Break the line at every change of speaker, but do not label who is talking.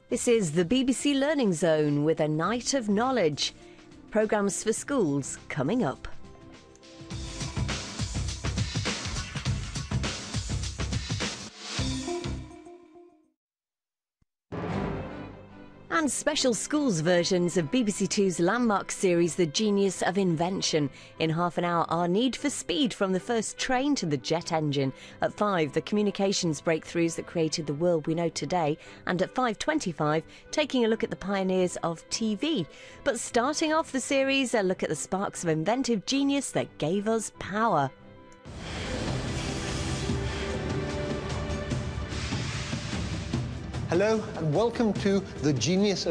This is the BBC Learning Zone with a night of knowledge. Programmes for schools coming up. And special schools versions of BBC Two's landmark series The Genius of Invention. In half an hour, our need for speed from the first train to the jet engine. At 5, the communications breakthroughs that created the world we know today. And at 5:25, taking a look at the pioneers of TV. But starting off the series, a look at the sparks of inventive genius that gave us power.
Hello and welcome to The Genius of